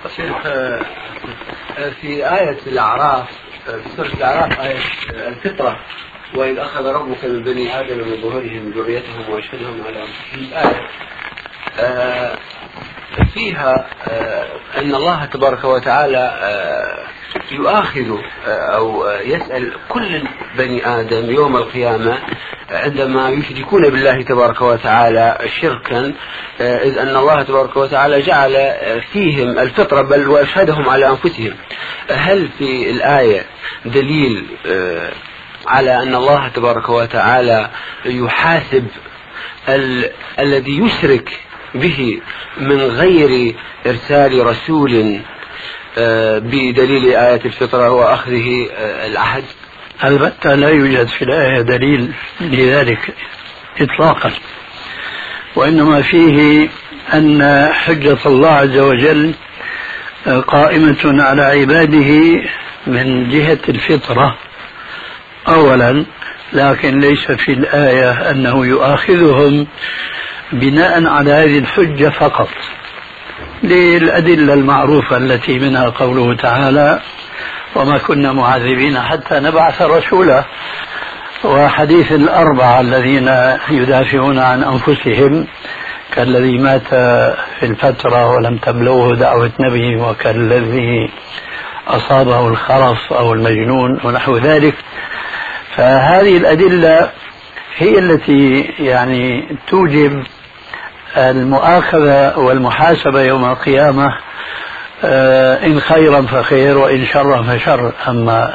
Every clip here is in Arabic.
شيخ، في آية الأعراف، في سورة الأعراف آية الفطرة، وإذ أخذ ربك من بني آدم من ظهورهم ذريتهم وأشهدهم على أنفسهم، الآية فيها أن الله تبارك وتعالى يؤاخذ أو يسأل كل بني آدم يوم القيامة عندما يشركون بالله تبارك وتعالى شركا، إذ أن الله تبارك وتعالى جعل فيهم الفطرة بل وأشهدهم على أنفسهم. هل في الآية دليل على أن الله تبارك وتعالى يحاسب الذي يشرك به من غير إرسال رسول بدليل آية الفطرة وأخذه العهد؟ البتة لا يوجد في الآية دليل لذلك إطلاقا، وإنما فيه أن حجة الله عز وجل قائمة على عباده من جهة الفطرة أولا، لكن ليس في الآية أنه يؤاخذهم بناء على هذه الحجة فقط، للأدلة المعروفة التي منها قوله تعالى: وما كنا معذبين حتى نبعث رسولا، وحديث الأربعة الذين يدافعون عن أنفسهم كالذي مات في الفترة ولم تبلغه دعوة نبي، وكالذي أصابه الخرف أو المجنون ونحو ذلك. فهذه الأدلة هي التي يعني توجب المؤاخذة والمحاسبة يوم القيامة، إن خيرا فخير وإن شرا فشر. أما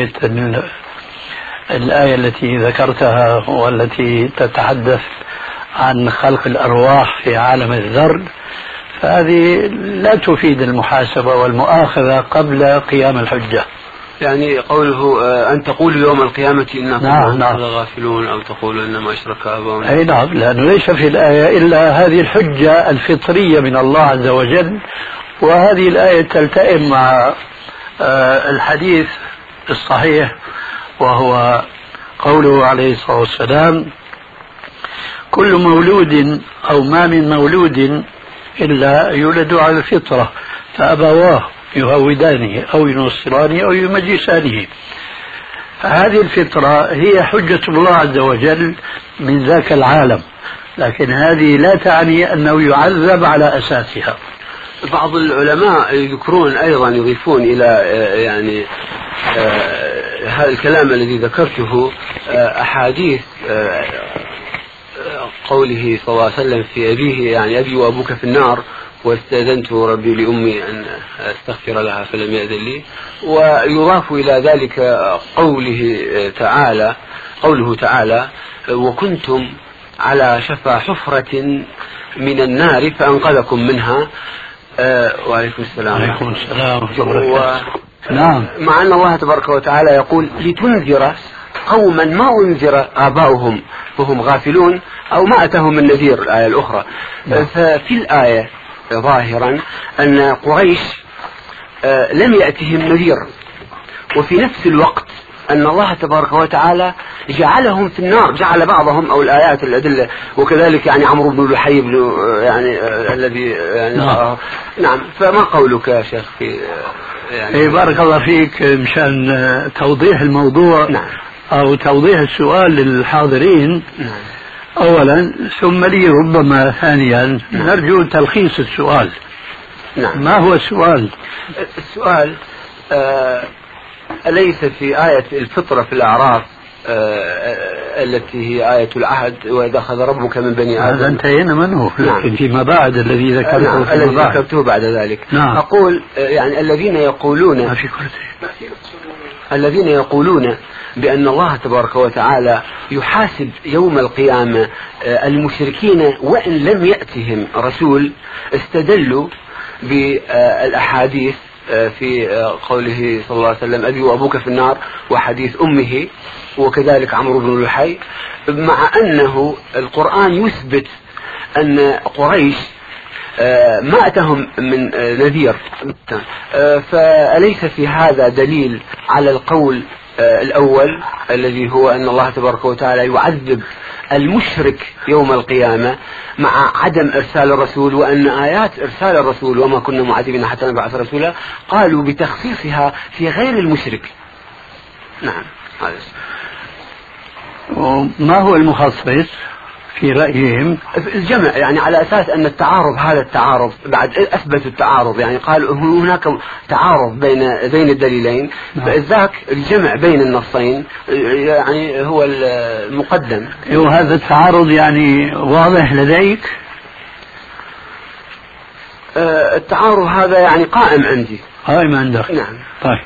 الآية التي ذكرتها والتي تتحدث عن خلق الأرواح في عالم الذر، فهذه لا تفيد المحاسبة والمؤاخذة قبل قيام الحجة. يعني قوله أن تقول يوم القيامة إنا كنا غافلون، أو تقول إنما أشرك آباؤنا. أي نعم، لأنه ليس في الآية إلا هذه الحجة الفطرية من الله عز وجل، وهذه الآية تلتئم مع الحديث الصحيح، وهو قوله عليه الصلاة والسلام: كل مولود أو ما من مولود إلا يولد على الفطرة فأبواه يهودانه أو ينصرانه أو يمجسانه. فهذه الفطرة هي حجة الله عز وجل من ذاك العالم، لكن هذه لا تعني أنه يعذب على أساسها. بعض العلماء يذكرون أيضا، يضيفون إلى يعني هذا الكلام الذي ذكرته أحاديث قوله صلى الله عليه وسلم في أبيه، يعني أبي وأبوك في النار واستأذنت ربي لأمي أن أستغفر لها فلم يأذن لي. ويضاف إلى ذلك قوله تعالى: وكنتم على شفا حفرة من النار فأنقذكم منها. وعليكم السلام. وعليكم السلام. نعم. مع أن الله تبارك وتعالى يقول: لتنذر قوما ما أنذر آباؤهم وهم غافلون، أو ما أتاهم من نذير، الآية الأخرى. ففي الآية ظاهرا أن قريش لم يأتهم نذير، وفي نفس الوقت أن الله تبارك وتعالى جعلهم في النار، جعل بعضهم أو الآيات الأدلة، وكذلك يعني عمرو بن لحي يعني الذي يعني نعم. فما قولك يا شيخ في يعني بارك الله فيك، مشان توضيح الموضوع. نعم. أو توضيح السؤال للحاضرين. نعم. أولا، ثم لي ربما ثانيا. نعم. نرجو تلخيص السؤال. نعم. ما هو السؤال؟ السؤال أليس في آية الفطرة في الأعراف التي هي آية العهد: وإذا أخذ ربك من بني آدم، هذا انتهينا منه. نعم. لكن فيما بعد الذي ذكرته. نعم. الذي ذكرته بعد ذلك. نعم. أقول يعني الذين يقولون بأن الله تبارك وتعالى يحاسب يوم القيامة المشركين وإن لم يأتهم رسول، استدلوا بالأحاديث في قوله صلى الله عليه وسلم: أبي وأبوك في النار، وحديث أمه، وكذلك عمرو بن لحي، مع أنه القرآن يثبت أن قريش ما أتهم من نذير. فأليس في هذا دليل على القول الأول الذي هو أن الله تبارك وتعالى يعذب المشرك يوم القيامة مع عدم إرسال الرسول، وأن آيات إرسال الرسول وما كنا معذبين حتى نبعث رسولا قالوا بتخصيصها في غير المشرك. نعم هذا. ما هو المخصص في رأيهم؟ الجمع، يعني على أساس أن التعارض، هذا التعارض بعد أثبتوا التعارض، يعني قالوا هناك تعارض بين الدليلين، فإذاك الجمع بين النصين يعني هو المقدم. وهذا التعارض يعني واضح لديك؟ التعارض هذا يعني قائم عندي. قائم عندك؟ نعم. طيب.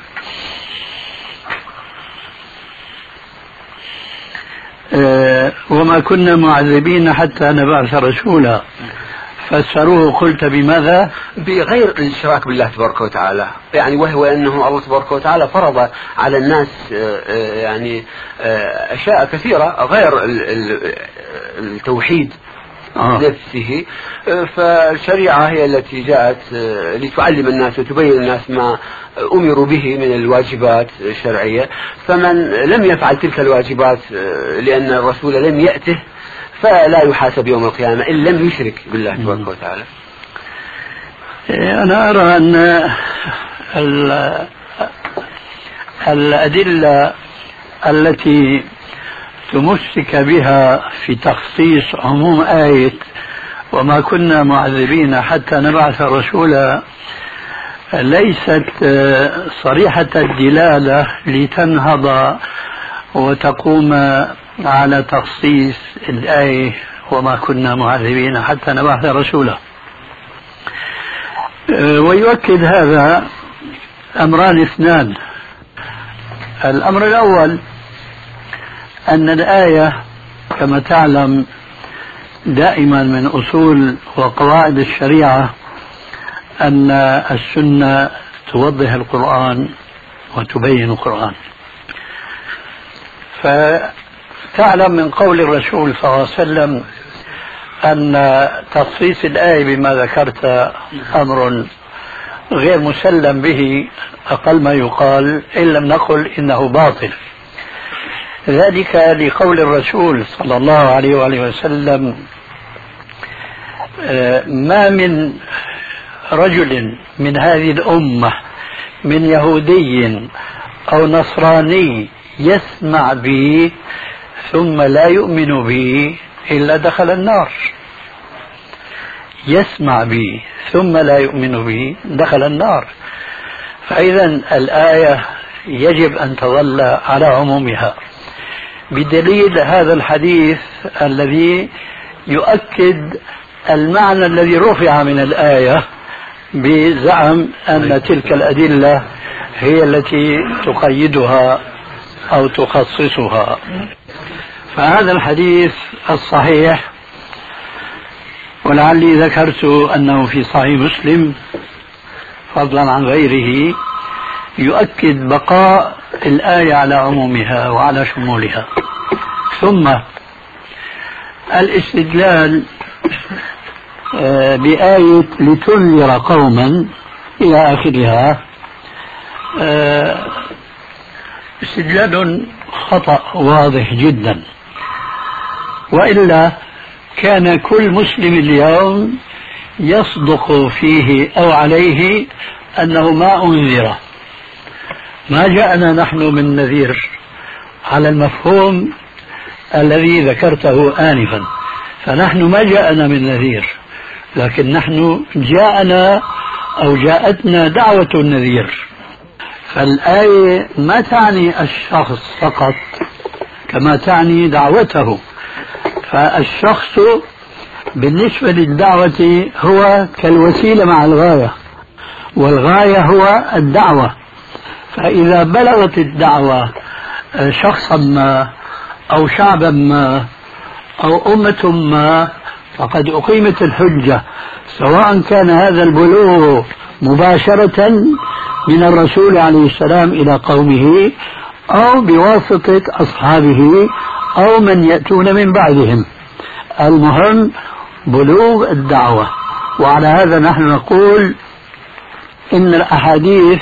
وما كنا معذبين حتى نبعث رسولا، فسروه قلت بماذا؟ بغير الاشراك بالله تبارك وتعالى، يعني وهو انه الله تبارك وتعالى فرض على الناس يعني اشياء كثيره غير التوحيد نفسه، فالشريعه هي التي جاءت لتعلم الناس وتبين الناس ما أمروا به من الواجبات الشرعية، فمن لم يفعل تلك الواجبات لأن الرسول لم يأته فلا يحاسب يوم القيامة إن لم يشرك بالله تبارك وتعالى. أنا أرى أن الأدلة التي تمسك بها في تخصيص عموم آية وما كنا معذبين حتى نبعث رسولا ليست صريحة الدلالة لتنهض وتقوم على تخصيص الآية وما كنا معذبين حتى نبعث رسولا. ويؤكد هذا أمران اثنان. الأمر الأول أن الآية كما تعلم دائما من أصول وقواعد الشريعة أن السنة توضح القرآن وتبين القرآن، فتعلم من قول الرسول صلى الله عليه وسلم أن تخصيص الآية بما ذكرت أمر غير مسلم به، أقل ما يقال إن لم نقل إنه باطل. ذلك لقول الرسول صلى الله عليه وآله وسلم ما من رجل من هذه الأمة من يهودي أو نصراني يسمع بي ثم لا يؤمن بي إلا دخل النار. يسمع بي ثم لا يؤمن بي دخل النار. فإذا الآية يجب أن تظل على عمومها بدليل هذا الحديث الذي يؤكد المعنى الذي رفع من الآية بزعم أن تلك الأدلة هي التي تقيدها أو تخصصها. فهذا الحديث الصحيح، ولعلي ذكرت أنه في صحيح مسلم فضلا عن غيره، يؤكد بقاء الآية على عمومها وعلى شمولها. ثم الاستدلال بآية لتنذر قوما إلى آخرها استدلال خطأ واضح جدا، وإلا كان كل مسلم اليوم يصدق فيه أو عليه أنه ما أنذر. ما جاءنا نحن من نذير على المفهوم الذي ذكرته آنفا، فنحن ما جاءنا من نذير، لكن نحن جاءنا أو جاءتنا دعوة النذير. فالآية ما تعني الشخص فقط كما تعني دعوته، فالشخص بالنسبة للدعوة هو كالوسيلة مع الغاية، والغاية هو الدعوة. فإذا بلغت الدعوة شخصا ما أو شعبا ما أو أمة ما فقد أقيمت الحجة، سواء كان هذا البلوغ مباشرة من الرسول عليه السلام إلى قومه أو بواسطة أصحابه أو من يأتون من بعدهم. المهم بلوغ الدعوة. وعلى هذا نحن نقول إن الأحاديث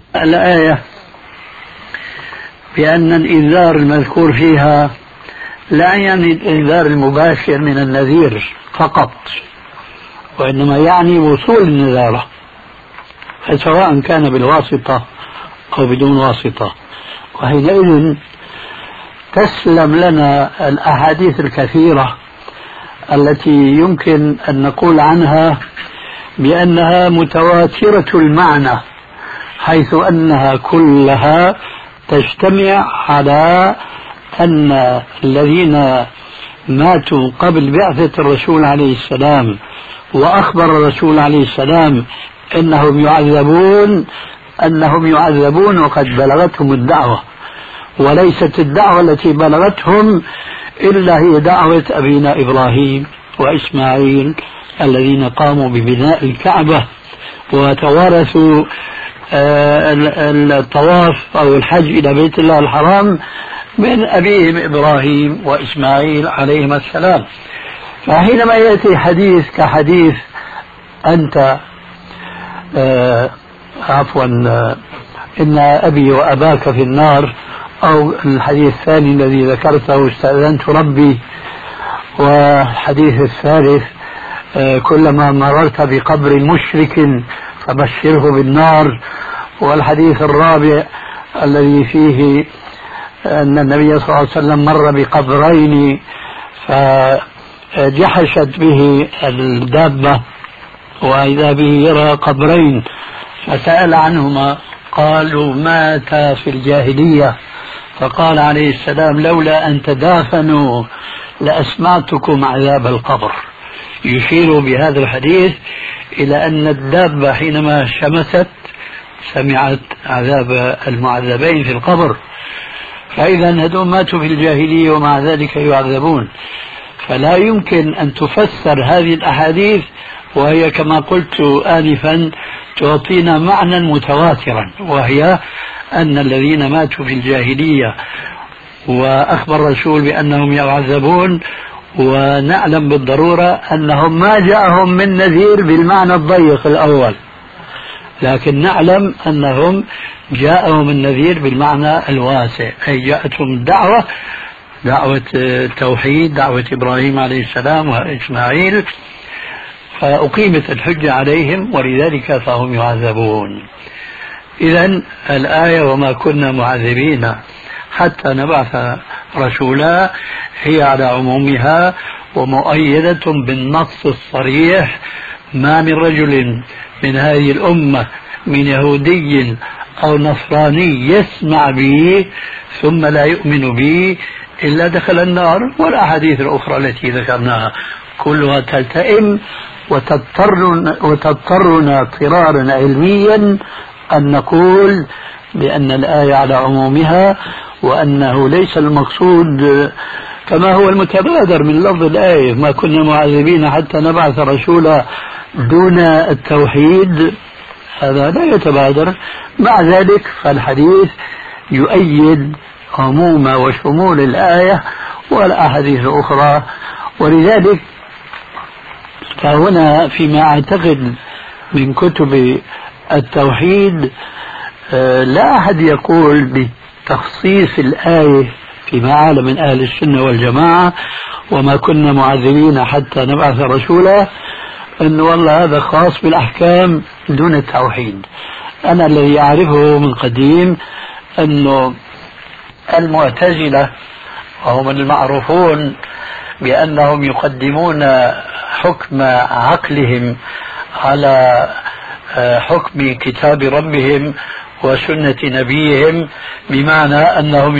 الآية بأن الإنذار المذكور فيها لا يعني الإنذار المباشر من النذير فقط، وإنما يعني وصول النذارة، سواء كان بالواسطة أو بدون واسطة. وحينئذ تسلم لنا الأحاديث الكثيرة التي يمكن أن نقول عنها بأنها متواترة المعنى، حيث أنها كلها تجتمع على أن الذين ماتوا قبل بعثة الرسول عليه السلام وأخبر الرسول عليه السلام أنهم يعذبون وقد بلغتهم الدعوة، وليست الدعوة التي بلغتهم إلا هي دعوة أبينا إبراهيم وإسماعيل الذين قاموا ببناء الكعبة وتوارثوا الطواف أو الحج إلى بيت الله الحرام من أبيهم إبراهيم وإسماعيل عليهما السلام. فحينما يأتي حديث كحديث أنت إن أبي وأباك في النار، أو الحديث الثاني الذي ذكرته استأذنت ربي، والحديث الثالث كلما مررت بقبر مشرك فبشره بالنار، والحديث الرابع الذي فيه أن النبي صلى الله عليه وسلم مر بقبرين فجحشت به الدابة وإذا به يرى قبرين فسأل عنهما قالوا ماتا في الجاهلية، فقال عليه السلام لولا أن تدافنوا لأسمعتكم عذاب القبر، يشير بهذا الحديث إلى أن الدابة حينما شمست سمعت عذاب المعذبين في القبر، فإذا هذول ماتوا في الجاهلية ومع ذلك يعذبون. فلا يمكن أن تفسر هذه الأحاديث وهي كما قلت آنفا تعطينا معنى متواترا، وهي أن الذين ماتوا في الجاهلية وأخبر الرسول بأنهم يعذبون، ونعلم بالضرورة أنهم ما جاءهم من نذير بالمعنى الضيق الأول، لكن نعلم أنهم جاءهم النذير بالمعنى الواسع، أي جاءتهم دعوة التوحيد، دعوة إبراهيم عليه السلام وإسماعيل، فأقيمت الحجة عليهم ولذلك فهم يعذبون. إذن الآية وما كنا معذبين حتى نبعث رسولا هي على عمومها ومؤيدة بالنص الصريح، ما من رجل من هذه الأمة من يهودي أو نصراني يسمع به ثم لا يؤمن به إلا دخل النار. والأحاديث الأخرى التي ذكرناها كلها تلتئم وتضطرنا اضطرارا علميا أن نقول بأن الآية على عمومها، وأنه ليس المقصود كما هو المتبادر من لفظ الآية ما كنا معذبين حتى نبعث رسولا دون التوحيد، هذا لا يتبادر. مع ذلك فالحديث يؤيد عموم وشمول الآية والأحاديث الأخرى. ولذلك فهنا فيما أعتقد من كتب التوحيد لا أحد يقول بتخصيص الآية فيما عالم من أهل السنة والجماعة وما كنا معذبين حتى نبعث رسولا أن والله هذا خاص بالأحكام دون التوحيد. أنا الذي أعرفه من قديم أنه المعتزلة وهم المعروفون بأنهم يقدمون حكم عقلهم على حكم كتاب ربهم وسنة نبيهم، بمعنى أنهم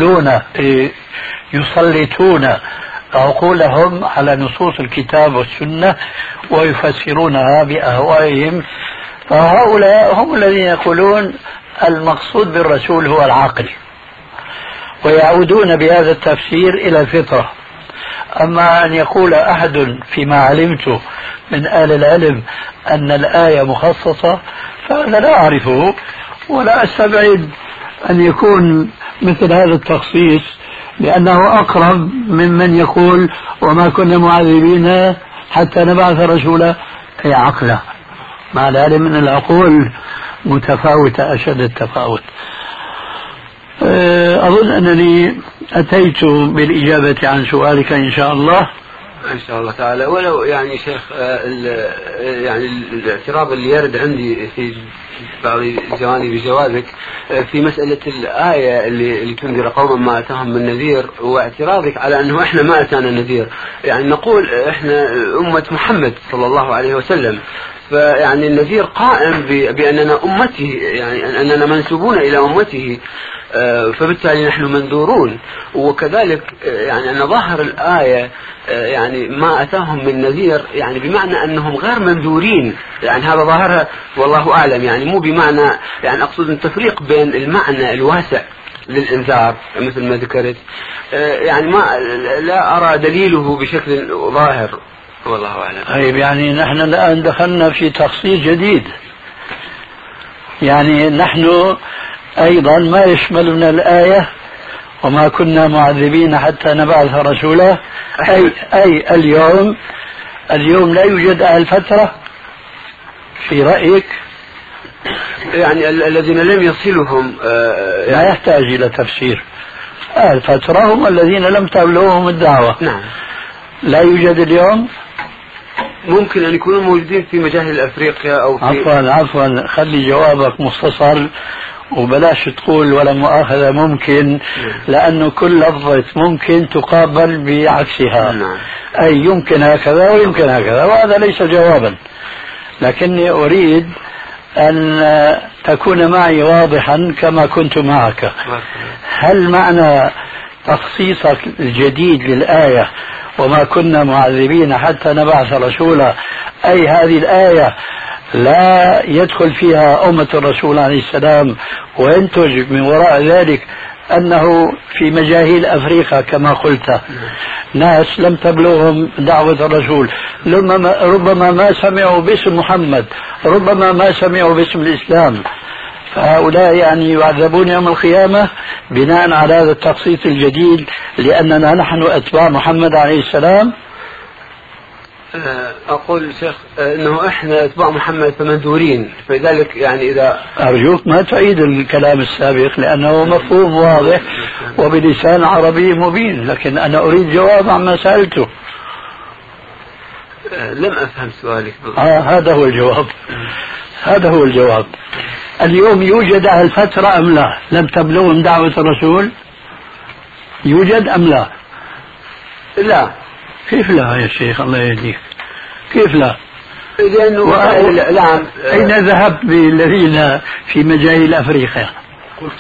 يسلطون عقولهم على نصوص الكتاب والسنة ويفسرونها بأهوائهم. فهؤلاء هم الذين يقولون المقصود بالرسول هو العقل، ويعودون بهذا التفسير إلى الفطرة. أما أن يقول أحد فيما علمت من أهل العلم أن الآية مخصصة فأنا لا أعرفه، ولا أستبعد أن يكون مثل هذا التخصيص، لأنه أقرب ممن يقول وما كنا معذبين حتى نبعث رسولا، أي عقلا، مع العلم أن العقول متفاوتة أشد التفاوت. أظن أنني أتيت بالإجابة عن سؤالك إن شاء الله. إن شاء الله تعالى. ولو يعني شيخ يعني الاعتراض اللي يرد عندي في بعض جوانب جوابك في مسألة الآية اللي تنذر قوما ما أتاهم من نذير، واعتراضك على أنه إحنا ما أتانا نذير. يعني نقول إحنا أمة محمد صلى الله عليه وسلم، فيعني النذير قائم بأننا أمته، يعني أننا منسوبون إلى أمته، فبالتالي نحن منذورون. وكذلك يعني أن ظاهر الآية يعني ما أتاهم من نذير يعني بمعنى أنهم غير منذورين، يعني هذا ظاهرها والله أعلم، يعني مو بمعنى، يعني أقصد التفريق بين المعنى الواسع للإنذار مثل ما ذكرت، يعني ما لا أرى دليله بشكل ظاهر والله أعلم. طيب يعني نحن الآن دخلنا في تخصيص جديد، يعني نحن أيضا ما يشملنا الآية وما كنا معذبين حتى نبعث رسولا، أي اليوم لا يوجد أهل فترة في رأيك؟ يعني الذين لم يصلهم لا يحتاج إلى تفسير. أهل فترة هم الذين لم تبلغهم الدعوة. نعم. لا يوجد اليوم. ممكن أن يكونوا موجودين في مجاهل أفريقيا أو في عفوا خلي جوابك مختصر وبلاش تقول ولا مؤاخذة ممكن، لأنه كل لفظة ممكن تقابل بعكسها. نعم. أي يمكن هكذا ويمكن هكذا، وهذا ليس جوابا، لكني أريد أن تكون معي واضحا كما كنت معك. هل معنى تخصيصك الجديد للآية وما كنا معذبين حتى نبعث رسولا أي هذه الآية لا يدخل فيها أمة الرسول عليه السلام، وينتج من وراء ذلك أنه في مجاهيل أفريقيا كما قلت ناس لم تبلغهم دعوة الرسول، ربما ما سمعوا باسم محمد، ربما ما سمعوا باسم الإسلام، فهؤلاء يعني يعذبون يوم القيامة بناء على هذا التخصيص الجديد لأننا نحن أتباع محمد عليه السلام. أقول شيخ أنه إحنا أتباع محمد فمنذورين، فلذلك يعني إذا أرجوك ما تعيد الكلام السابق لأنه مفهوم واضح وبلسان عربي مبين، لكن أنا أريد جواب عما سألته. لم أفهم سؤالك. هذا هو الجواب. هذا هو الجواب. اليوم يوجد أهل فترة أم لا؟ لم تبلغهم دعوة الرسول؟ يوجد أم لا؟ لا. كيف لا يا شيخ الله يهديك؟ كيف لا؟ لأنه أين ذهب بالذين في مجاهيل أفريقيا؟ قلت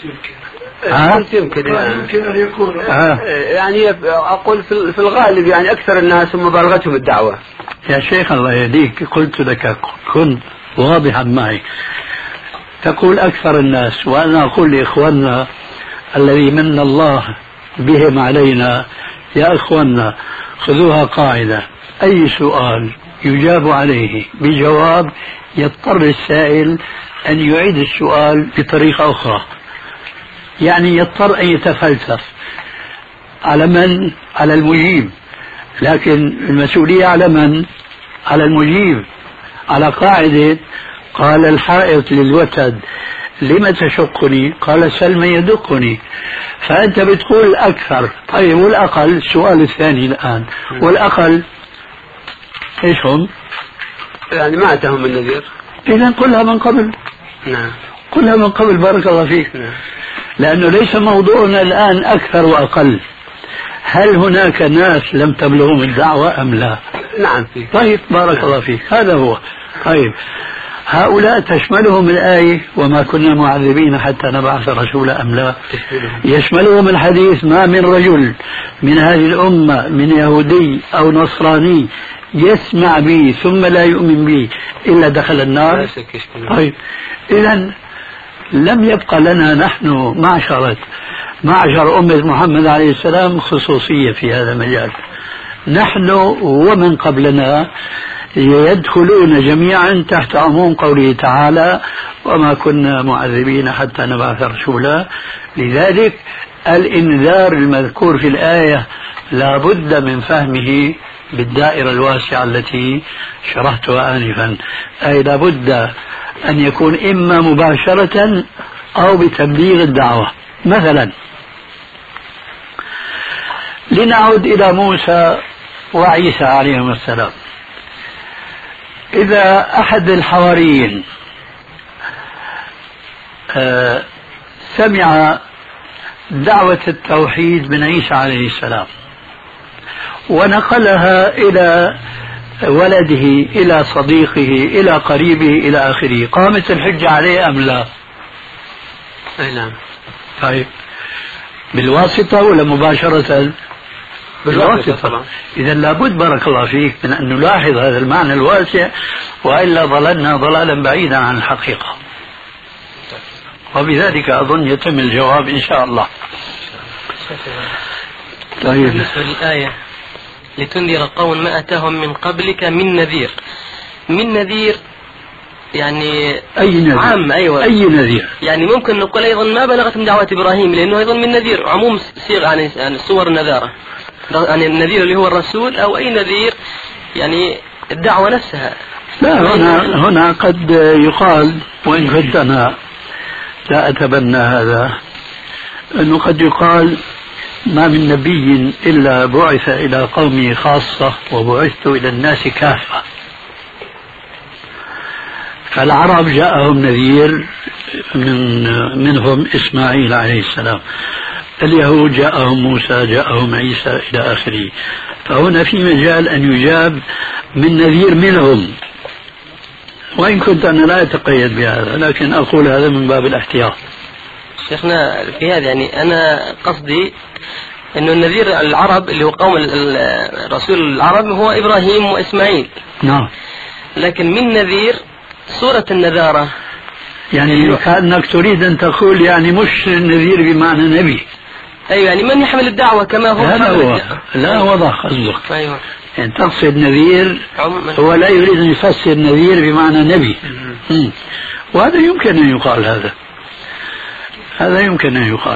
يمكن أن يكون يعني أقول في الغالب يعني أكثر الناس هم بلغتهم الدعوة. يا شيخ الله يهديك قلت لك كن واضحا معي، تقول أكثر الناس، وأنا أقول لإخواننا الذي من الله بهم علينا يا إخواننا خذوها قاعدة، أي سؤال يجاب عليه بجواب يضطر السائل أن يعيد السؤال بطريقة أخرى، يعني يضطر أن يتفلسف. على من؟ على المجيب، لكن المسؤولية على من؟ على المجيب، على قاعدة قال الحائط للوتد لم تشقني؟ قال سل من يدقني. فأنت بتقول أكثر. طيب والأقل؟ السؤال الثاني الآن، والأقل إيش هم؟ يعني ما أتاهم النذير. إذا قلها من قبل. نعم. قلها من قبل بارك الله فيك. نعم. لأنه ليس موضوعنا الآن أكثر وأقل، هل هناك ناس لم تبلغهم الدعوة أم لا؟ نعم فيه. طيب بارك الله فيك، هذا هو. طيب هؤلاء تشملهم الآية وما كنا معذبين حتى نبعث رسولا أم لا؟ يشملهم الحديث ما من رجل من هذه الأمة من يهودي أو نصراني يسمع بي ثم لا يؤمن بي إلا دخل النار. طيب إذن لم يبقى لنا نحن معشر أمة محمد عليه السلام خصوصية في هذا المجال. نحن ومن قبلنا يدخلون جميعا تحت عموم قوله تعالى وما كنا معذبين حتى نبعث رسولا. لذلك الإنذار المذكور في الآية لا بد من فهمه بالدائرة الواسعة التي شرحتها آنفا، أي لا بد أن يكون إما مباشرة أو بتبليغ الدعوة. مثلا لنعود إلى موسى وعيسى عليهم السلام. إذا أحد الحواريين سمع دعوة التوحيد من عيسى عليه السلام ونقلها إلى ولده، إلى صديقه، إلى قريبه، إلى آخره، قامت الحجة عليه أم لا؟ نعم. طيب بالواسطة ولا مباشرة؟ بالواسطة طبعا. إذا لابد بارك الله فيك من أن نلاحظ هذا المعنى الواسع، وإلا ضللنا ضلالا بعيدا عن الحقيقة. وبذلك أظن يتم الجواب إن شاء الله. طيب بالنسبة للآية لتنذر قوم ما أتاهم من قبلك من نذير، من نذير يعني أي نذير؟ عام. أيوة أي نذير؟ يعني ممكن نقول أيضا ما بلغت من دعوة إبراهيم، لأنه أيضا من نذير عموم صيغ يعني صور النذارة، يعني النذير اللي هو الرسول أو أي نذير يعني الدعوة نفسها. لا هنا قد يقال، وإن كنت أنا لا أتبنى هذا، أنه قد يقال ما من نبي إلا بعث إلى قومه خاصة وبعثت إلى الناس كافة. فالعرب جاءهم نذير منهم إسماعيل عليه السلام، اليهود جاءهم موسى، جاءهم عيسى إلى آخره. فهنا في مجال أن يجاب من نذير منهم، وإن كنت أنا لا أتقيد بهذا، لكن أقول هذا من باب الاحتياط. شيخنا في هذا يعني أنا قصدي أنه النذير العرب اللي هو قوم الرسول العرب هو إبراهيم وإسماعيل. نعم. لكن من نذير صورة النذارة، يعني كأنك تريد أن تقول يعني مش النذير بمعنى نبي. أيوة يعني من يحمل الدعوة كما هو. لا وضح قصدك. أيوة. يعني تقصد نذير هو لا يريد أن يفسر نذير بمعنى نبي. وهذا يمكن أن يقال، هذا يمكن أن يقال.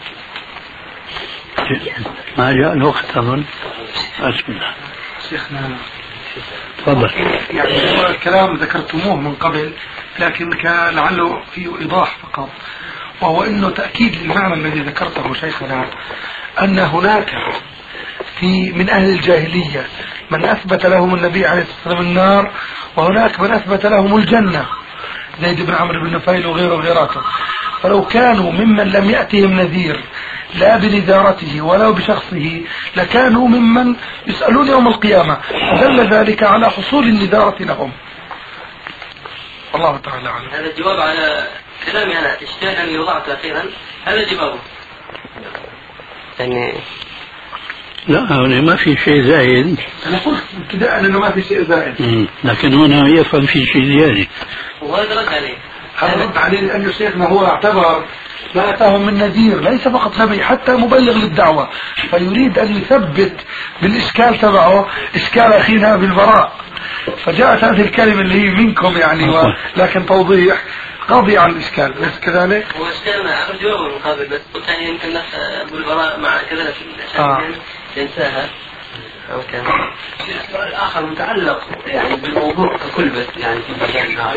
ما جاء الوقت أظن. بسم الله. شيخنا تفضل. يعني هو الكلام ذكرتموه من قبل، لكن لعله فيه إيضاح فقط، وهو أنه تأكيد للمعنى الذي ذكرته شيخنا، أن هناك من أهل الجاهلية من أثبت لهم النبي عليه الصلاة والسلام النار، وهناك من أثبت لهم الجنة، زيد بن عمرو بن نفيل وغيراته. فلو كانوا ممن لم يأتهم نذير لا بنذارته ولا بشخصه لكانوا ممن يسألون يوم القيامة، دل ذلك على حصول النذارة لهم. الله تعالى عنه. هذا الجواب على كلامي أنا اشتاق أن وضعته أخيرا، هذا جوابه يعني. لا هنا ما في شيء زائد. أنا قلت ابتداء أنه ما في شيء زائد، لكن هنا يفهم في شيء زيادة. وهذا رد عليه. هذا رد عليه لأن شيخنا هو اعتبر ما أتاهم من نذير ليس فقط نبي، حتى مبلغ للدعوة، فيريد أن يثبت بالإشكال تبعه إشكال أخينا بالبراء، فجاءت هذه الكلمة اللي هي منكم يعني لكن توضيح قاضي على الإشكال، بس كذلك. هو إشكالنا أرجوه من قبل، بس قلت يعني يمكن بالبراء مع كذا ينساها. أوكي. السؤال الآخر متعلق يعني بالموضوع ككل، بس يعني في مجالنا.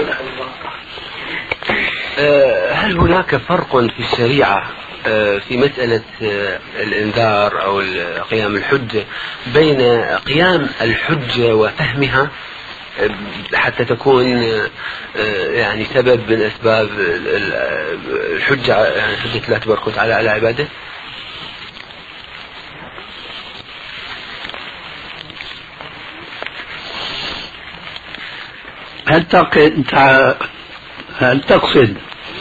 هل هناك فرق في الشريعة في مسألة الإنذار أو قيام الحجة بين قيام الحجة وفهمها حتى تكون يعني سبب من أسباب الحجة، يعني حجة الله تبارك وتعالى على عباده؟ هل تقصد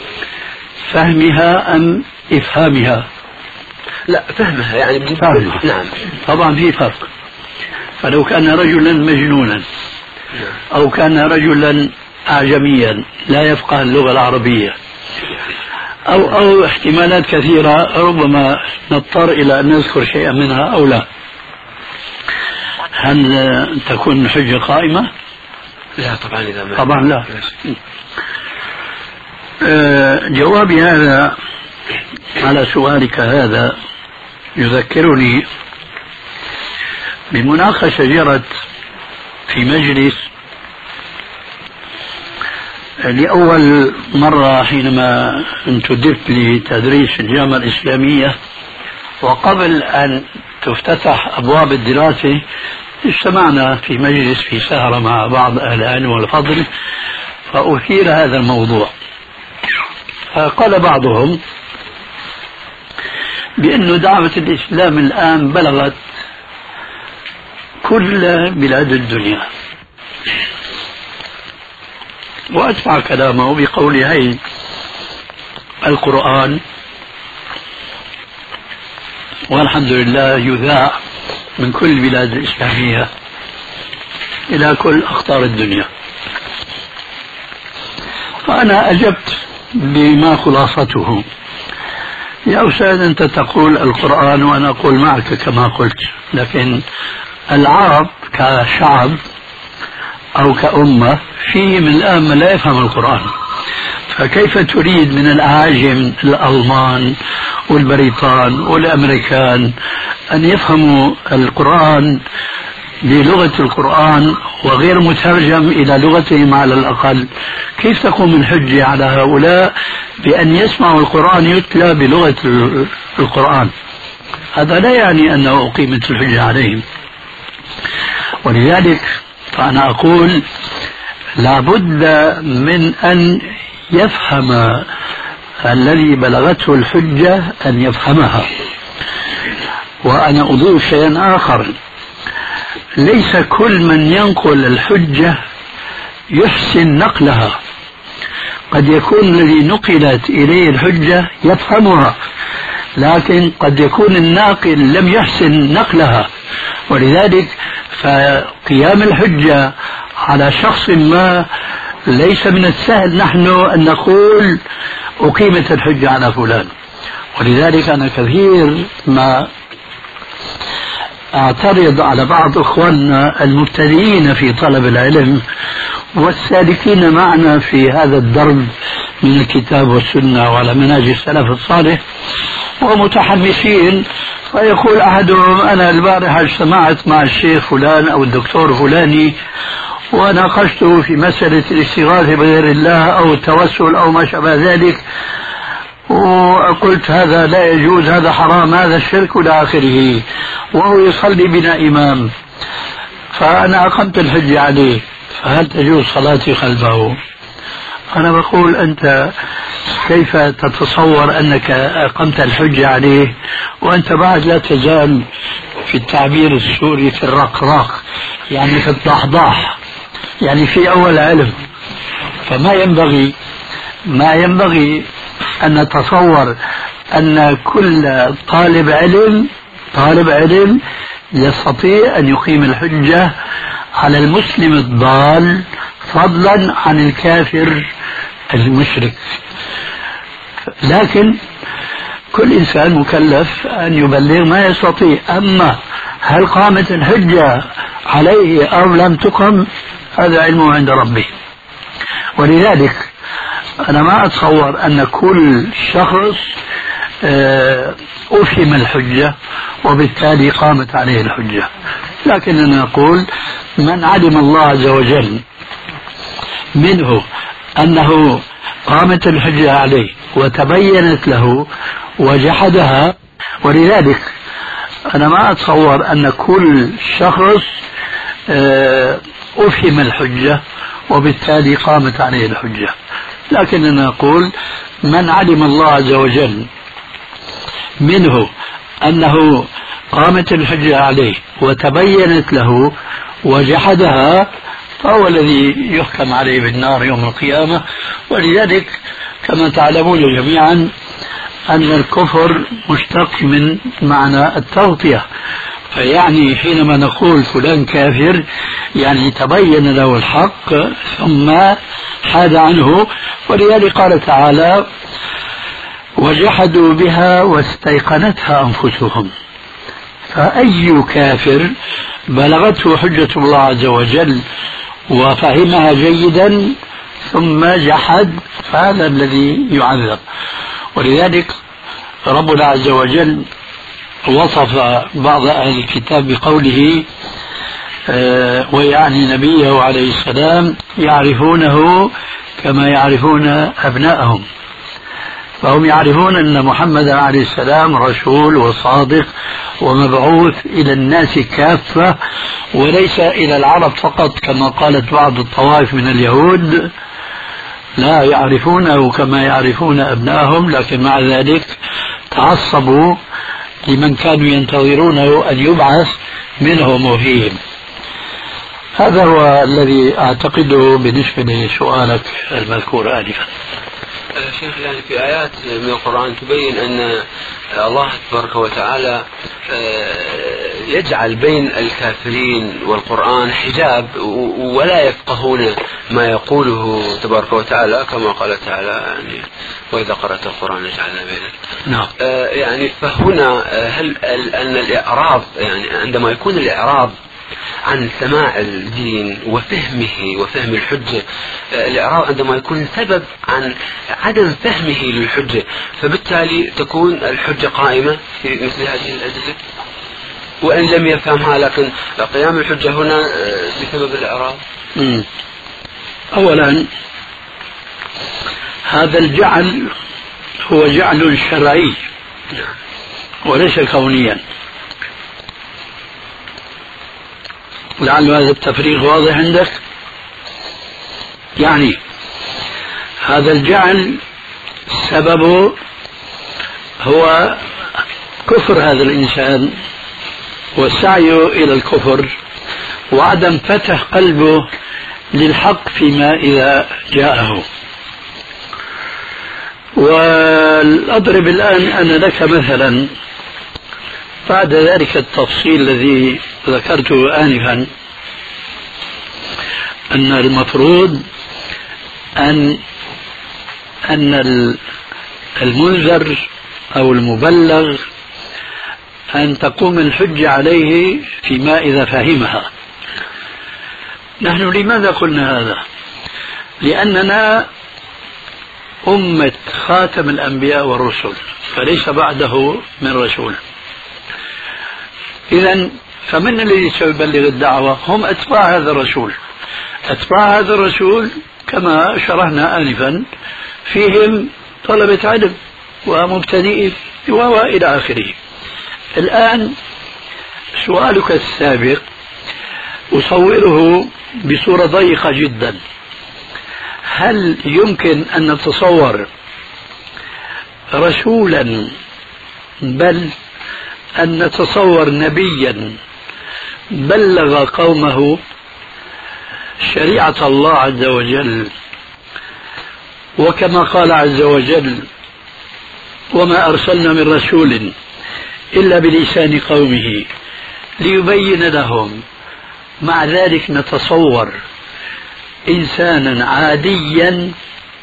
فهمها أم إفهامها؟ لا فهمها، يعني فهمها. نعم طبعا في فرق. فلو كان رجلا مجنونا أو كان رجلا أعجميا لا يفقه اللغة العربية أو احتمالات كثيرة ربما نضطر إلى أن نذكر شيئا منها أو لا، هل تكون الحجة قائمة؟ لا طبعا. إذا ما طبعا لا. جوابي هذا على سؤالك هذا يذكرني بمناقشة جرت في مجلس لأول مرة حينما انتدبت لتدريس الجامعة الإسلامية، وقبل أن تفتتح أبواب الدراسة اجتمعنا في مجلس في سهرة مع بعض أهل العلم والفضل، فأثير هذا الموضوع. فقال بعضهم بأن دعوة الإسلام الآن بلغت كل بلاد الدنيا، وأتبع كلامه بقوله القرآن والحمد لله يذاع من كل البلاد الإسلامية إلى كل أقطار الدنيا. فأنا أجبت بما خلاصته: يا أستاذ أنت تقول القرآن وأنا أقول معك كما قلت، لكن العرب كشعب أو كأمة فيهم الآن من لا يفهم القرآن، فكيف تريد من الأعاجم الألمان والبريطان والأمريكان أن يفهموا القرآن بلغة القرآن وغير مترجم إلى لغتهم على الأقل؟ كيف تقوم الحجة على هؤلاء بأن يسمعوا القرآن يتلى بلغة القرآن؟ هذا لا يعني أنه أقيمت الحجة عليهم. ولذلك فأنا أقول لابد من أن يفهم الذي بلغته الحجة أن يفهمها. وأنا أضيف شيئا آخر: ليس كل من ينقل الحجة يحسن نقلها، قد يكون الذي نقلت إليه الحجة يفهمها، لكن قد يكون الناقل لم يحسن نقلها. ولذلك فقيام الحجة على شخص ما ليس من السهل نحن أن نقول أقيمت الحجة على فلان. ولذلك أنا كثير ما أعترض على بعض إخواننا المبتدئين في طلب العلم والسالكين معنا في هذا الدرب من الكتاب والسنة وعلى منهج السلف الصالح ومتحمسين، فيقول أحدهم: أنا البارحة اجتمعت مع الشيخ فلان أو الدكتور فلاني وناقشته في مسألة الاستغاثة بغير الله أو التوسل أو ما شابه ذلك، وقلت هذا لا يجوز، هذا حرام، هذا الشرك إلى آخره، وهو يصلي بنا إمام، فأنا أقمت الحج عليه، فهل تجوز صلاتي خلفه؟ أنا بقول: أنت كيف تتصور أنك أقمت الحج عليه وأنت بعد لا تزال في التعبير السوري في الرقراق، يعني في الضحضاح، يعني في أول علم؟ فما ينبغي أن نتصور أن كل طالب علم يستطيع أن يقيم الحجة على المسلم الضال فضلا عن الكافر المشرك. لكن كل إنسان مكلف أن يبلغ ما يستطيع. أما هل قامت الحجة عليه أو لم تقم، هذا علمه عند ربه. ولذلك أنا ما أتصور أن كل شخص أفهم الحجة وبالتالي قامت عليه الحجة، لكن أنا أقول: من علم الله عز وجل منه أنه قامت الحجة عليه وتبينت له وجحدها. ولذلك أنا ما أتصور أن كل شخص أفهم الحجة وبالتالي قامت عليه الحجة، لكن أنا أقول: من علم الله عز وجل منه أنه قامت الحجة عليه وتبينت له وجحدها فهو الذي يحكم عليه بالنار يوم القيامة. ولذلك كما تعلمون جميعا أن الكفر مشتق من معنى التغطية، فيعني حينما نقول فلان كافر يعني تبين له الحق ثم حاد عنه. ولذلك قال تعالى: وجحدوا بها واستيقنتها أنفسهم. فأي كافر بلغته حجة الله عز وجل وفهمها جيدا ثم جحد فهذا الذي يعذب. ولذلك ربنا عز وجل وصف بعض أهل الكتاب بقوله: ويعني نبيه عليه السلام يعرفونه كما يعرفون أبنائهم، فهم يعرفون أن محمد عليه السلام رسول وصادق ومبعوث إلى الناس كافة وليس إلى العرب فقط كما قالت بعض الطوائف من اليهود، لا يعرفونه كما يعرفون أبنائهم، لكن مع ذلك تعصبوا لمن كانوا ينتظرونه أن يبعث منهم وفيهم. هذا هو الذي أعتقده بالنسبة لسؤالك المذكور آنفا. شيخ، يعني في آيات من القرآن تبين أن الله تبارك وتعالى يجعل بين الكافرين والقرآن حجاب ولا يفقهون ما يقوله تبارك وتعالى، كما قال تعالى يعني وإذا قرأت القرآن جعلنا بينك. نعم. يعني فهنا هل أن الإعراض، يعني عندما يكون الإعراض عن سماع الدين وفهمه وفهم الحجة، الإعراض عندما يكون سبب عن عدم فهمه للحجة، فبالتالي تكون الحجة قائمة في مثل هذه الأدلة وإن لم يفهمها، لكن قيام الحجة هنا بسبب الإعراض. أولا هذا الجعل هو جعل شرعي وليس كونيا، لعل هذا التفريق واضح عندك. يعني هذا الجعل سببه هو كفر هذا الإنسان والسعي إلى الكفر وعدم فتح قلبه للحق فيما إذا جاءه. وأضرب الآن أنا لك مثلا بعد ذلك التفصيل الذي ذكرته آنفا، أن المفروض أن المنذر أو المبلغ أن تقوم الحجة عليه فيما إذا فهمها. نحن لماذا قلنا هذا؟ لأننا أمة خاتم الأنبياء والرسل فليس بعده من رسول. إذن فمن الذي سيبلغ الدعوة؟ هم أتباع هذا الرسول. أتباع هذا الرسول كما شرحنا آنفا فيهم طلبة علم ومبتدئين وإلى آخره. الآن سؤالك السابق أصوره بصورة ضيقة جدا. هل يمكن أن نتصور رسولا بل أن نتصور نبيا بلغ قومه شريعة الله عز وجل، وكما قال عز وجل وما أرسلنا من رسول إلا بلسان قومه ليبين لهم، مع ذلك نتصور إنسانا عاديا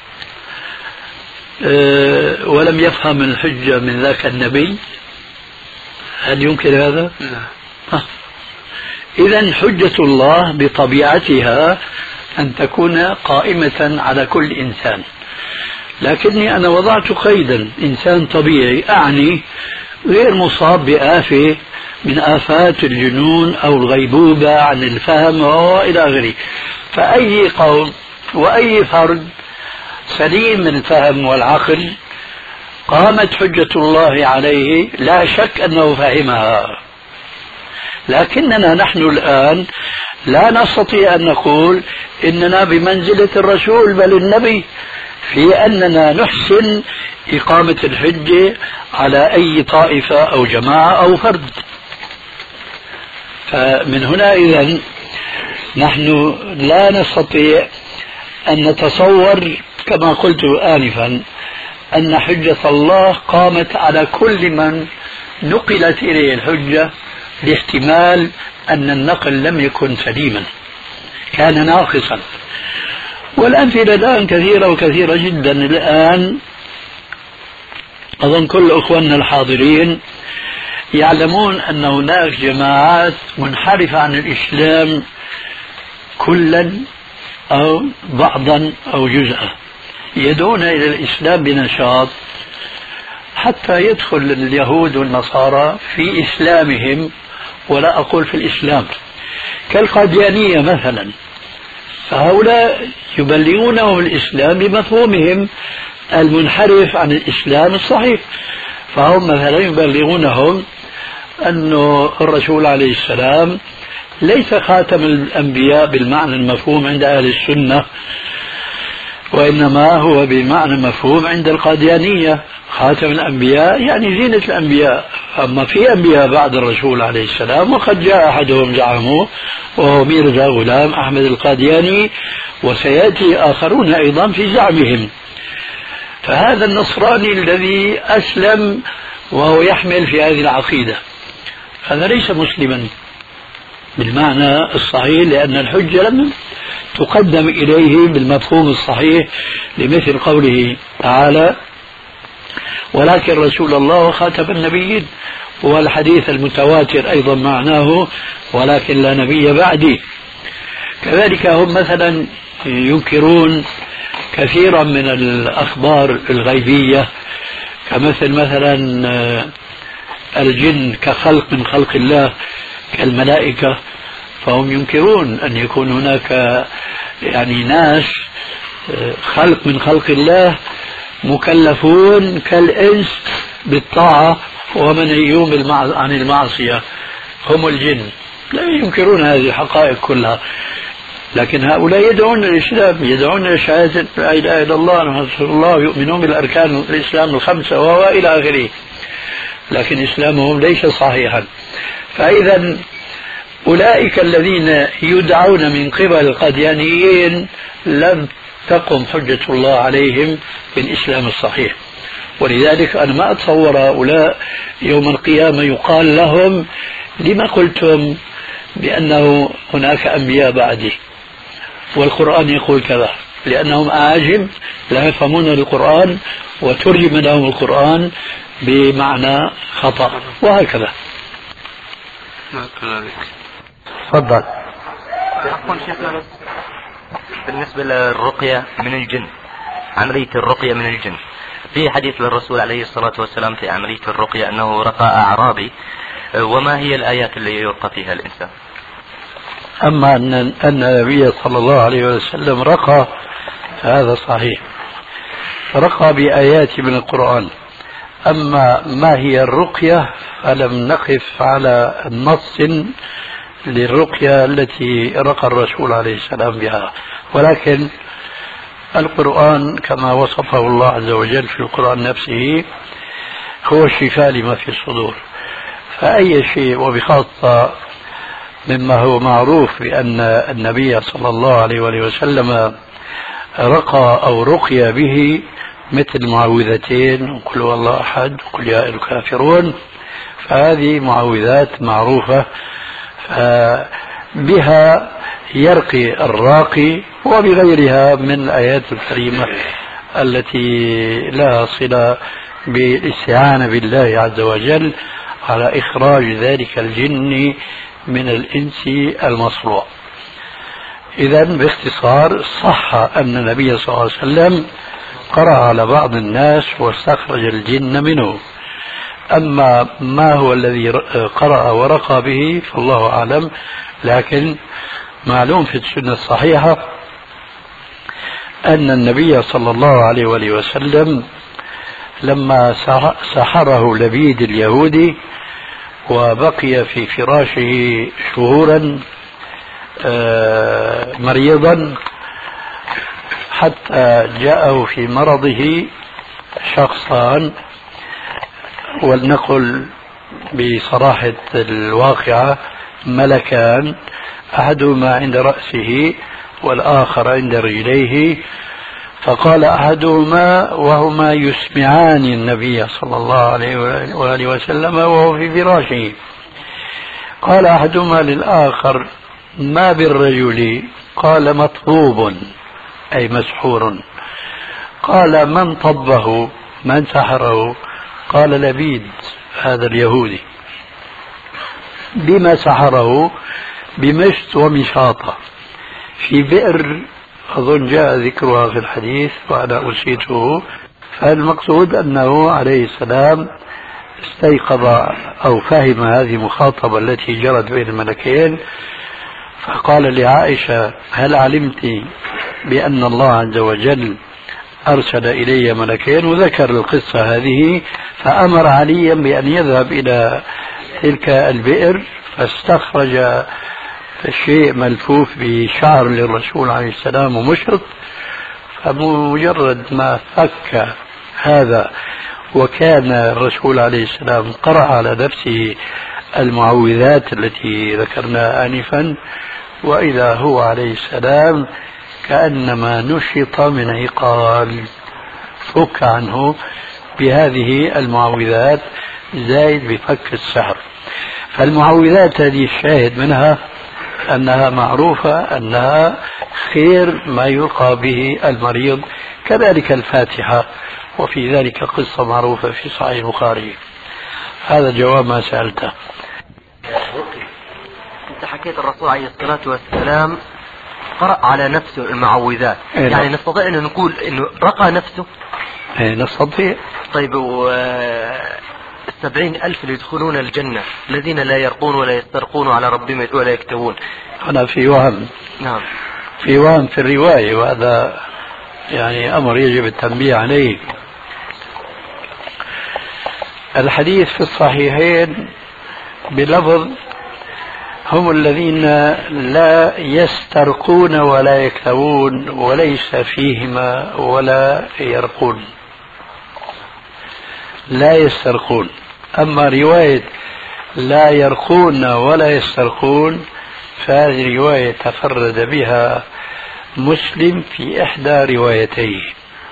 ولم يفهم الحجة من ذاك النبي؟ هل يمكن هذا؟ لا. إذن حجة الله بطبيعتها أن تكون قائمة على كل إنسان، لكني أنا وضعت قيدا إنسان طبيعي، أعني غير مصاب بآفة من آفات الجنون أو الغيبوبة عن الفهم وإلى آخره. فأي قوم وأي فرد سليم من الفهم والعقل قامت حجة الله عليه لا شك أنه فهمها. لكننا نحن الآن لا نستطيع أن نقول إننا بمنزلة الرسول بل النبي في أننا نحسن إقامة الحجة على أي طائفة أو جماعة أو فرد. فمن هنا إذن نحن لا نستطيع أن نتصور كما قلت آنفا أن حجة الله قامت على كل من نقلت إليه الحجة، لاحتمال أن النقل لم يكن سليما، كان ناقصا. والأمثلة الآن كثيرة وكثيرة جدا. الآن أظن كل أخواننا الحاضرين يعلمون أن هناك جماعات منحرفة عن الإسلام كلا أو بعضا أو جزءا، يدعون إلى الإسلام بنشاط حتى يدخل اليهود والنصارى في إسلامهم، ولا أقول في الإسلام، كالقاديانية مثلا، فهؤلاء يبلغونهم الإسلام بمفهومهم المنحرف عن الإسلام الصحيح. فهم مثلا يبلغونهم أن الرسول عليه السلام ليس خاتم الأنبياء بالمعنى المفهوم عند أهل السنة، وإنما هو بمعنى مفهوم عند القاديانية. خاتم الأنبياء يعني زينة الأنبياء، أما في أنبياء بعد الرسول عليه السلام، وقد جاء أحدهم زعموه وهو ميرزا غلام أحمد القادياني، وسيأتي آخرون أيضا في زعمهم. فهذا النصراني الذي أسلم وهو يحمل في هذه العقيدة هذا ليس مسلما بالمعنى الصحيح، لأن الحجة لم تقدم إليه بالمفهوم الصحيح، لمثل قوله تعالى: ولكن رسول الله وخاتم النبيين، والحديث المتواتر أيضا معناه: ولكن لا نبي بعدي. كذلك هم مثلا ينكرون كثيرا من الأخبار الغيبية، كمثل مثلا الجن كخلق من خلق الله كالملائكة، فهم ينكرون أن يكون هناك يعني ناس خلق من خلق الله مكلفون كالإنس بالطاعة ومنهيون عن المعصية، هم الجن. لا ينكرون هذه الحقائق كلها، لكن هؤلاء يدعون الإسلام، يدعون شهادة لا إله إلا الله محمد رسول الله، يؤمنون بالأركان الإسلام الخمسة وإلى آخره، لكن إسلامهم ليس صحيحا. فإذا أولئك الذين يدعون من قبل القاديانيين لم تقم حجة الله عليهم بالإسلام الصحيح، ولذلك أنا ما أتصور هؤلاء يوم القيامة يقال لهم: لما قلتم بأنه هناك أنبياء بعدي والقرآن يقول كذا؟ لأنهم أعاجم لا يفهمون القرآن، وترجم لهم القرآن بمعنى خطأ، وهكذا. تفضل. يقول شيخنا بالنسبة للرقية من الجن، عملية الرقية من الجن، في حديث للرسول عليه الصلاة والسلام في عملية الرقية أنه رقى أعرابي، وما هي الآيات اللي يرقى فيها الإنسان؟ أما أن النبي صلى الله عليه وسلم رقى هذا صحيح، رقى بآيات من القرآن. أما ما هي الرقية فلم نقف على النص للرقية التي رقى الرسول عليه السلام بها، ولكن القرآن كما وصفه الله عز وجل في القرآن نفسه هو الشفاء لما في الصدور. فأي شيء، وبخاصة مما هو معروف بأن النبي صلى الله عليه وسلم رقى أو رقي به، مثل معوذتين وقل هو الله أحد وقل يا أيها الكافرون، فهذه معوذات معروفة بها يرقي الراقي، وبغيرها من الآيات الكريمة التي لها صلة بالاستعانة بالله عز وجل على إخراج ذلك الجن من الإنس المصروع. إذا باختصار صح أن النبي صلى الله عليه وسلم قرأ على بعض الناس واستخرج الجن منه. أما ما هو الذي قرأ ورقى به فالله أعلم، لكن معلوم في السنة الصحيحة أن النبي صلى الله عليه وسلم لما سحره لبيد اليهودي وبقي في فراشه شهورا مريضا، حتى جاءه في مرضه شخصان، ولنقل بصراحة الواقعة ملكان، أحدهما عند رأسه والآخر عند رجليه، فقال أحدهما وهما يسمعان النبي صلى الله عليه وآله وسلم وهو في فراشه، قال أحدهما للآخر: ما بالرجل؟ قال: مطبوب أي مسحور. قال: من طبه؟ من سحره؟ قال: لبيد هذا اليهودي. بما سحره؟ بمشط ومشاطة في بئر، أظن جاء ذكرها في الحديث وأنا أنسيته. فالمقصود أنه عليه السلام استيقظ أو فهم هذه المخاطبة التي جرت بين الملكين، فقال لعائشة: هل علمت بأن الله عز وجل أرسل إلي ملكين؟ وذكر القصة هذه، فأمر عليا بأن يذهب إلى تلك البئر فاستخرج شيء ملفوف بشعر للرسول عليه السلام ومشط، فمجرد ما فك هذا وكان الرسول عليه السلام قرأ على نفسه المعوذات التي ذكرناها آنفا، وإذا هو عليه السلام كأنما نشط من عقال، فك عنه بهذه المعوذات زائد بفك السحر. فالمعوذات هذه الشاهد منها أنها معروفة أنها خير ما يلقى به المريض، كذلك الفاتحة، وفي ذلك قصة معروفة في صحيح البخاري. هذا جواب ما سألته. أنت حكيت الرسول عليه الصلاة والسلام قرأ على نفسه المعوذات، يعني نستطيع أن نقول أنه رقى نفسه؟ نستطيع. طيب، 70,000 اللي يدخلون الجنة الذين لا يرقون ولا يسترقون على ربهم ولا يكتوون، أنا في وهم. نعم، في وهم في الرواية، وهذا يعني أمر يجب التنبيه عليه. الحديث في الصحيحين بلفظ: هم الذين لا يسترقون ولا يكتوون وليس فيهما ولا يرقون. لا يسترقون. أما رواية لا يرقون ولا يسترقون فهذه رواية تفرد بها مسلم في إحدى روايتيه.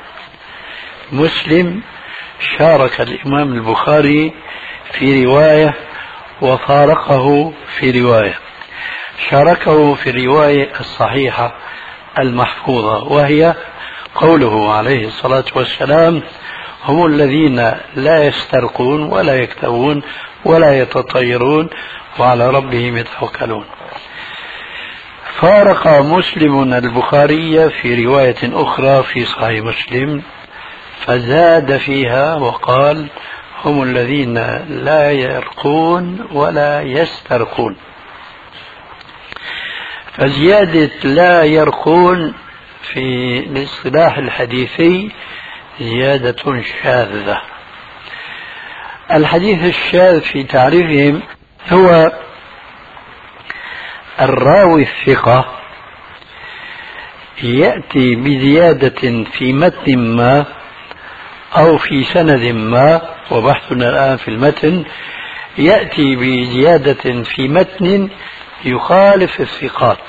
مسلم شارك الإمام البخاري في رواية وفارقه في رواية. شاركه في الرواية الصحيحة المحفوظة، وهي قوله عليه الصلاة والسلام: هم الذين لا يسترقون ولا يكتوون ولا يتطيرون وعلى ربهم يتوكلون. فارق مسلم البخاري في رواية أخرى في صحيح مسلم فزاد فيها وقال: هم الذين لا يرقون ولا يسترقون. فزيادة لا يرقون في الاصطلاح الحديثي زيادة شاذة. الحديث الشاذ في تعريفهم هو الراوي الثقة يأتي بزيادة في متن ما أو في سند ما، وبحثنا الآن في المتن، يأتي بزيادة في متن يخالف الثقات،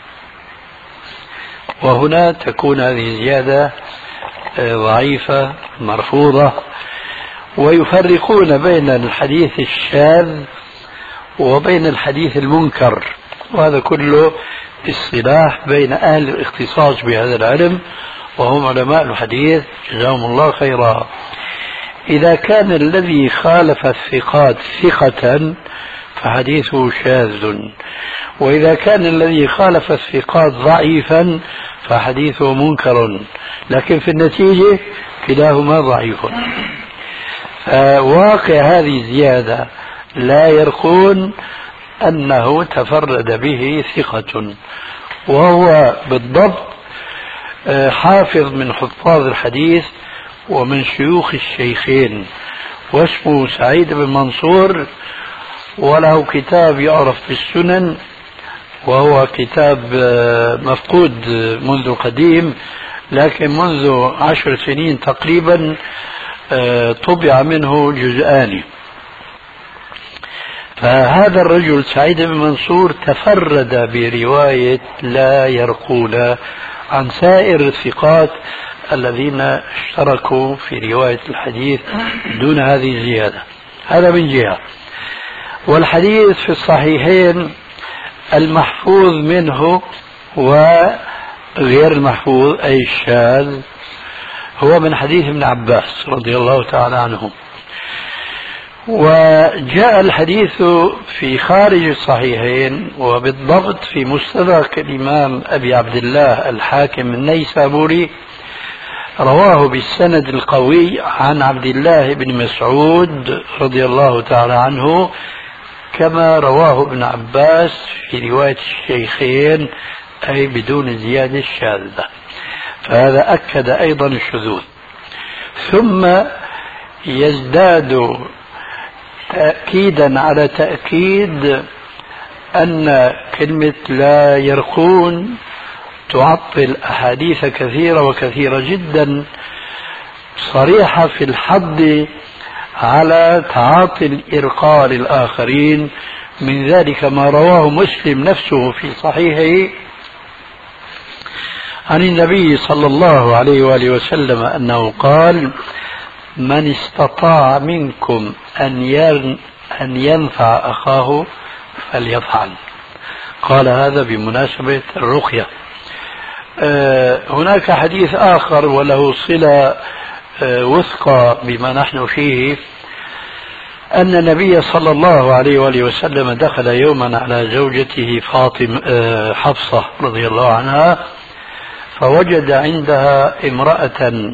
وهنا تكون هذه الزيادة ضعيفة مرفوضة. ويفرقون بين الحديث الشاذ وبين الحديث المنكر، وهذا كله اصطلاح بين أهل الاختصاص بهذا العلم وهم علماء الحديث جزاهم الله خيرا. إذا كان الذي خالف الثقات ثقة فحديثه شاذ، وإذا كان الذي خالف الثقات ضعيفا فحديثه منكر، لكن في النتيجة كلاهما ضعيف. واقع هذه الزيادة لا يرقون أنه تفرد به ثقة، وهو بالضبط حافظ من حفاظ الحديث ومن شيوخ الشيخين، واسمه سعيد بن منصور، وله كتاب يعرف بالسنن، وهو كتاب مفقود منذ قديم، لكن منذ 10 سنين تقريبا طبع منه جزءان. فهذا الرجل سعيد بن منصور تفرد برواية لا يرقون عن سائر الثقات الذين اشتركوا في رواية الحديث دون هذه الزيادة. هذا من جهة. والحديث في الصحيحين المحفوظ منه وغير المحفوظ أي الشاذ هو من حديث ابن عباس رضي الله تعالى عنه. وجاء الحديث في خارج الصحيحين، وبالضبط في مستدرك الإمام أبي عبد الله الحاكم النيسابوري، رواه بالسند القوي عن عبد الله بن مسعود رضي الله تعالى عنه كما رواه ابن عباس في رواية الشيخين، أي بدون زيادة الشاذة، فهذا أكد أيضا الشذوذ. ثم يزداد تأكيدا على تأكيد أن كلمة لا يرقون تعطل أحاديث كثيرة وكثيرة جدا صريحة في الحض على تعاطي الإرقاء للآخرين. من ذلك ما رواه مسلم نفسه في صحيحه عن النبي صلى الله عليه وآله وسلم أنه قال: من استطاع منكم أن ينفع أخاه فليفعل. قال هذا بمناسبة الرقية. هناك حديث آخر وله صلة وثقى بما نحن فيه، أن النبي صلى الله عليه وآله وسلم دخل يوما على زوجته حفصة رضي الله عنها، فوجد عندها امرأة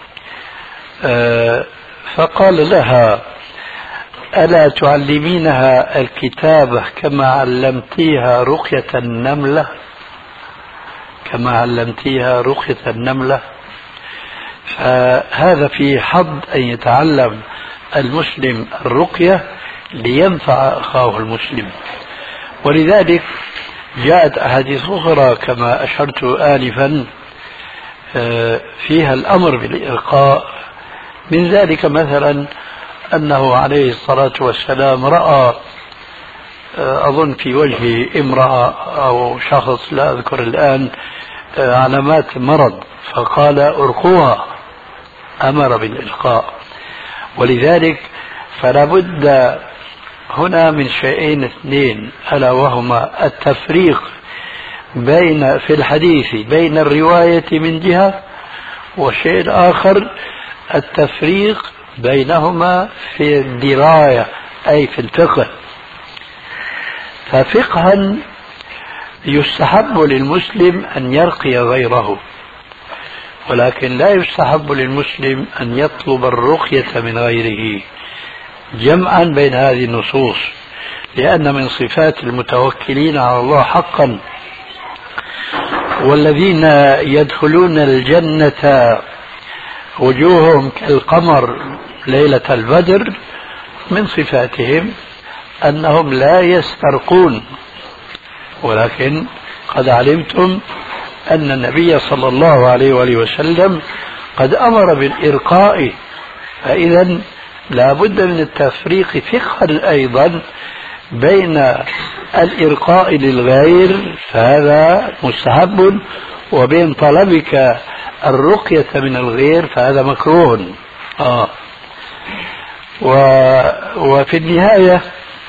فقال لها: ألا تعلمينها الكتابة كما علمتيها رقية النملة؟ كما علمتيها رقية النملة. فهذا في حظ أن يتعلم المسلم الرقية لينفع أخاه المسلم. ولذلك جاءت أحاديث أخرى كما أشرت آنفا فيها الأمر بالإرقاء. من ذلك مثلا أنه عليه الصلاة والسلام رأى أظن في وجه امرأة أو شخص لا أذكر الآن علامات مرض، فقال: ارقوها، أمر بالإلقاء. ولذلك فلا بد هنا من شيئين اثنين، ألا وهما التفريق في الحديث بين الرواية من جهة، والشيء الآخر التفريق بينهما في الدراية أي في الفقه. ففقها يستحب للمسلم أن يرقي غيره، ولكن لا يستحب للمسلم أن يطلب الرقية من غيره، جمعا بين هذه النصوص، لأن من صفات المتوكلين على الله حقا والذين يدخلون الجنة وجوههم كالقمر ليلة البدر، من صفاتهم أنهم لا يسترقون. ولكن قد علمتم أن النبي صلى الله عليه وآله وسلم قد أمر بالإرقاء، فإذا لا بد من التفريق فقها أيضا بين الإرقاء للغير، فهذا مستحب، وبين طلبك الرقية من الغير، فهذا مكروه. وفي النهاية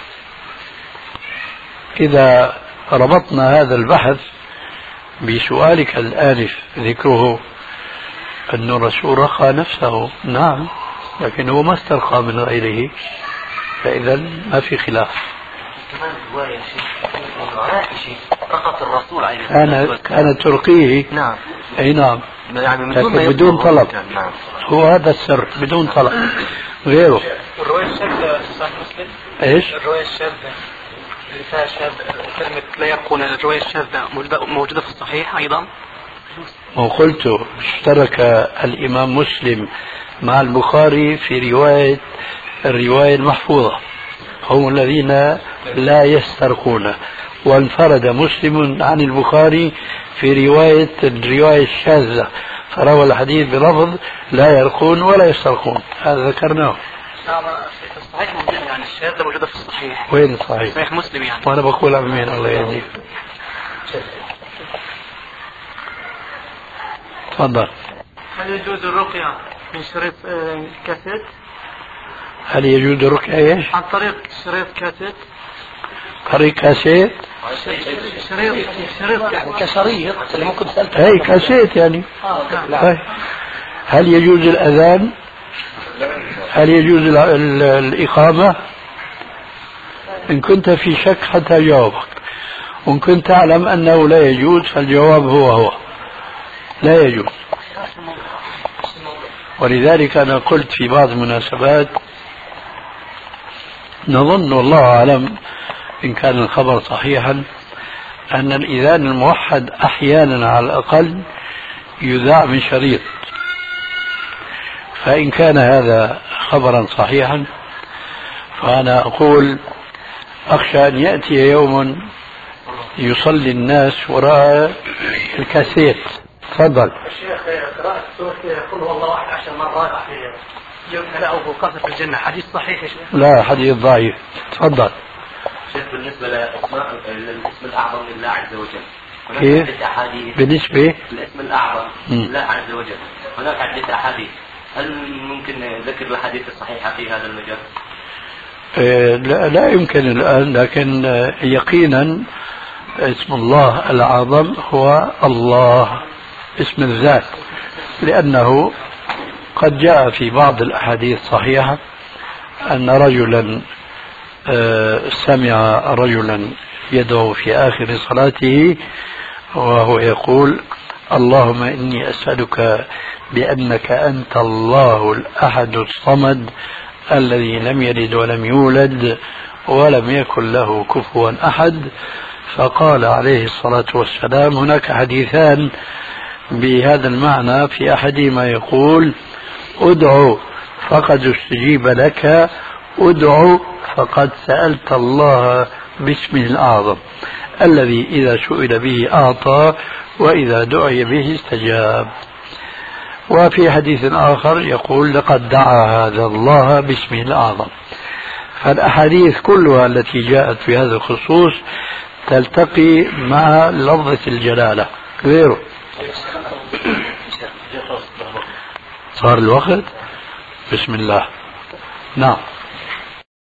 إذا ربطنا هذا البحث بسؤالك الآنف ذكره أن الرسول رقى نفسه، نعم، لكن هو ما استرقى من غيره، فإذا ما في خلاف. كمان رواية شيء رقت الرسول عليه الصلاة والسلام كانت ترقيه. نعم. أي نعم، يعني بدون طلب. نعم. هو هذا السر، بدون طلب. غيره الرواية الشاذة صحيح مسلم. ايش؟ الرواية الشاذة اللي فيها كلمة لا يرقون، الرواية الشاذة موجودة في الصحيح أيضا. وقلت اشترك الإمام مسلم مع البخاري في الرواية المحفوظة، هم الذين لا يسترقون، وانفرد مسلم عن البخاري في الرواية الشاذة، فروى الحديث بلفظ لا يرقون ولا يسترقون. هذا ذكرناه. في الصحيح موجودة، يعني الشاذة موجودة في الصحيح. وين الصحيح؟ صحيح مسلم يعني. وأنا بقول عمين الله يهديك. تفضل. هل يجوز الرقية من شريط كاسيت؟ هل يجوز الرقية ايش؟ عن طريق شريط كاسيت. طريق كاسيت؟ شريط يعني كشريط اللي ممكن تسألت. اي كاسيت يعني. طيب. هل يجوز الأذان؟ هل يجوز الإقامة؟ إن كنت في شك حتى جاوبك، وإن كنت تعلم أنه لا يجوز فالجواب هو لا يجوز. ولذلك أنا قلت في بعض المناسبات نظن والله أعلم إن كان الخبر صحيحا أن الإذان الموحد أحيانا على الأقل يذاع من شريط، فإن كان هذا خبرا صحيحا فأنا أقول أخشى أن يأتي يوم يصلي الناس وراء الكاسيت. تفضل. الشيخ قراءة سورة قل هو الله أحد 10 مرات يمتلأ قصر في الجنة، حديث صحيح يا شيخ؟ لا، حديث ضعيف. تفضل. شيخ بالنسبة للاسم الأعظم لله عز وجل، هناك كيف؟ عدة أحاديث بالنسبة الاسم الأعظم لله عز وجل، هناك عدة أحاديث، هل ممكن ذكر الأحاديث الصحيحة في هذا المجال؟ لا يمكن الآن، لكن يقينا اسم الله الأعظم هو الله، اسم الذات، لأنه قد جاء في بعض الأحاديث الصحيحة أن رجلا سمع رجلا يدعو في آخر صلاته وهو يقول اللهم إني أسألك بأنك أنت الله الأحد الصمد الذي لم يلد ولم يولد ولم يكن له كفوا أحد. فقال عليه الصلاة والسلام هناك حديثان بهذا المعنى، في أحدهما يقول ادعو فقد استجيب لك، ادعو فقد سألت الله باسمه الأعظم الذي إذا سئل به أعطى وإذا دعي به استجاب. وفي حديث آخر يقول لقد دعا هذا الله باسمه الأعظم. فالأحاديث كلها التي جاءت في هذا الخصوص تلتقي مع لفظة الجلالة غيره. صار الوقت. بسم الله. نعم.